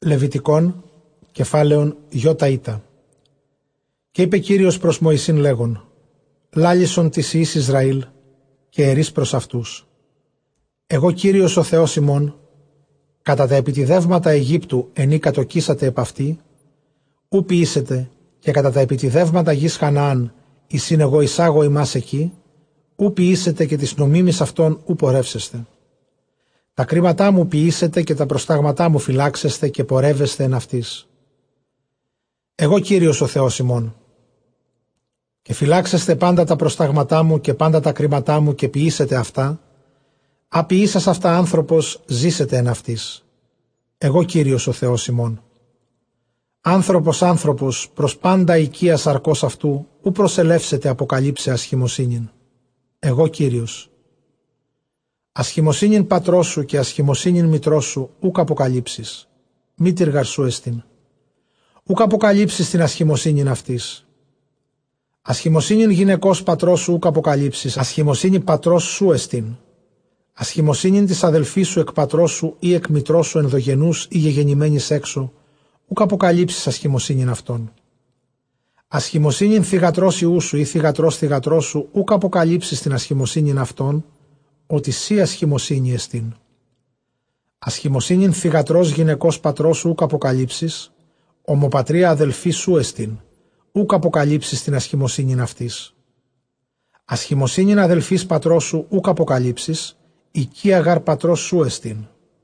Λεβιτικών, κεφάλαιον Ιώτα. Και είπε Κύριος προς Μωυσήν λέγον, λάλησον της Υιής Ισραήλ και ερείς προς αυτούς. Εγώ Κύριος ο Θεός ημών, κατά τα επιτιδεύματα Αιγύπτου ενή κατοκίσατε επ' αυτή, ου ποιήσετε και κατά τα επιτιδεύματα γης Χαναάν, εισήν εγώ εισάγω ημάς εκεί, ου ποιήσετε και τις νομίμης αυτών ου πορεύσεστε. Τα κρίματά μου ποιήσετε και τα προστάγματά μου φυλάξεστε και πορεύεστε εν αυτής. Εγώ Κύριος ο Θεός ημών. Και φυλάξεστε πάντα τα προστάγματά μου και πάντα τα κρίματά μου και ποιήσετε αυτά, αποιήσας αυτά άνθρωπος ζήσετε εν αυτής. Εγώ Κύριος ο Θεός ημών. Άνθρωπος προς πάντα οικία σαρκός αυτού, ου προσελεύσετε αποκαλύψε ασχημοσύνην. Εγώ Κύριος. Ασχημοσύνην πατρός σου και ασχημοσύνην μητρός σου ούκ αποκαλύψεις. Μήτηρ γαρσού εστιν. Ούκ αποκαλύψεις την ασχημοσύνην αυτής. Ασχημοσύνην γυναικός πατρός σου ούκ αποκαλύψεις. Ασχημοσύνη πατρός σου εστιν. Ασχημοσύνην της αδελφής σου εκ πατρός σου ή εκ μητρός σου ενδογενούς ή γεγεννημένης έξω, ούκ αποκαλύψεις ασχημοσύνην αυτών. Ασχημοσύνην θυγατρός ιού σου ή θυγατρός σου ούκ αποκαλύψεις την ασχημοσύνην αυτών, ότι σύ ασχημοσύνη εστίν. Ασχημοσύνην θυγατρός γυναικός πατρός σου ούκ αποκαλύψεις, ομοπατρία αδελφή σου εστίν, ούκ αποκαλύψεις την ασχημοσύνην αυτής. Ασχημοσύνην αδελφής πατρός σου ούκ αποκαλύψεις, οικία γάρ πατρός σου εστίν.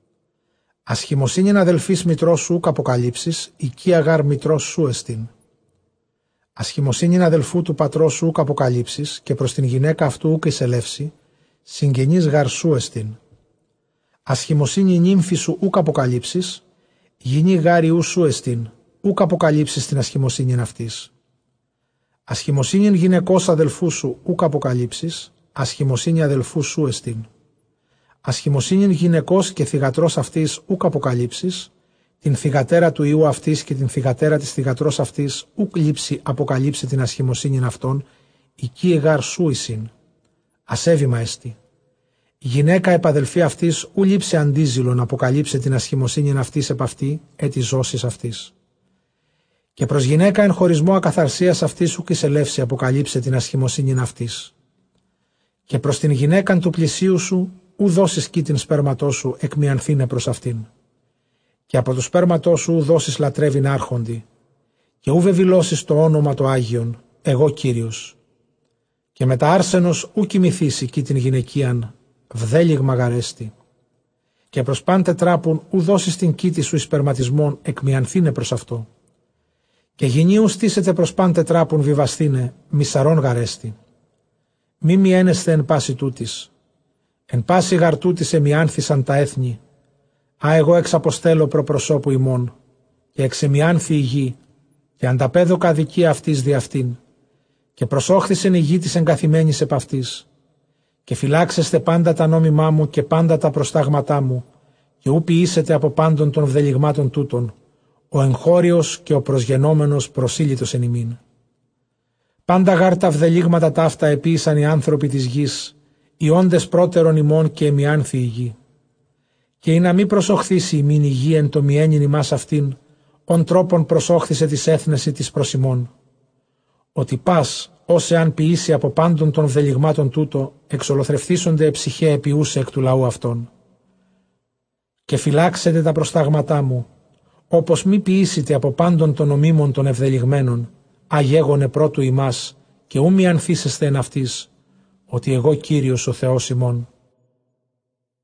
Ασχημοσύνην αδελφής μητρός σου ούκ αποκαλύψεις, οικία γάρ μητρός σου εστίν. Ασχημοσύνην αδελφού του πατρός σου ούκ αποκαλύψεις, και προς την γυναίκα αυτού ούκ εισελεύσει, συγγενής γάρ σου εστίν. Ασχημοσύνη νύμφη σου ούκ αποκαλύψεις, γυνή γάρ ιού σου εστίν, ούκ αποκαλύψεις την ασχημοσύνην αυτής. Ασχημοσύνην γυναικός αδελφού σου ούκ αποκαλύψεις, ασχημοσύνη αδελφού σου εστίν. Ασχημοσύνην γυναικός και θυγατρός αυτής ούκ αποκαλύψεις, την θυγατέρα του ιού αυτής και την θυγατέρα της θυγατρός αυτής ούκ λείψει αποκαλύψει την ασχημοσύνην αυτών, οικίε γάρ σου εισήν. Ασέβημα έστι. Η γυναίκα επαδελφή αυτής ου λείψε αντίζηλον αποκαλύψε την ασχημοσύνην αυτής επ' αυτή, έτη ζώσης αυτής. Και προς γυναίκα εν χωρισμό ακαθαρσίας αυτής ουκ εισελεύσει αποκαλύψε την ασχημοσύνην αυτής. Και προς την γυναίκαν του πλησίου σου ου δώσεις κήτην σπέρματός σου εκμιανθήνε προς αυτήν. Και από του σπέρματός σου ου δώσεις λατρεύειν άρχοντι. Και ου βεβηλώσεις το όνομα το Άγιον, εγώ Κύριος. Και με τα άρσενος ου κοιμηθήσει κι την γυναικείαν, βδέλιγμα γαρέστη. Και προς παν τετράπουν ου δώσεις την κήτη σου εις περματισμόν εκμιανθήνε προς αυτό. Και γυνίου στήσετε προς παν τετράπουν βιβαστήνε, μισαρών γαρέστη. Μη μιένεσθε εν πάση τούτης. Εν πάση γαρτούτης εμιάνθησαν τα έθνη. Α εγώ εξαποστέλω προπροσώπου ημών. Και εξεμιάνθη η γη, και ανταπέδοκα αδικία αυτής δι' αυτήν. Και προσόχθησεν η γη της εγκαθημένης επ' αυτής. Και φυλάξεστε πάντα τα νόμιμά μου και πάντα τα προστάγματά μου, και ου ποιήσετε από πάντων των βδελιγμάτων τούτων, ο εγχώριος και ο προσγενόμενος προσήλυτος εν ημίν. Πάντα γάρ τα βδελίγματα ταύτα επίησαν οι άνθρωποι της γης, οι όντες πρώτερον ημών και εμιάνθη η γη. Και ή να μη προσοχθήσει ημίν η γη εν το μιένιν ημάς αυτήν, ον τρόπον προσόχθησε της έθνεση της προς ημών. Ότι πας, ως εάν ποιήσει από πάντων των βδελιγμάτων τούτο, εξολοθρευτήσονται ψυχέ επιούσε εκ του λαού αυτών. Και φυλάξετε τα προστάγματά μου, όπως μη ποιήσετε από πάντων των ομίμων των ευδελιγμένων, αγέγονε πρώτου ημάς, και ου μη ανθίσεστε εν αυτής, ότι εγώ Κύριος ο Θεός ημών.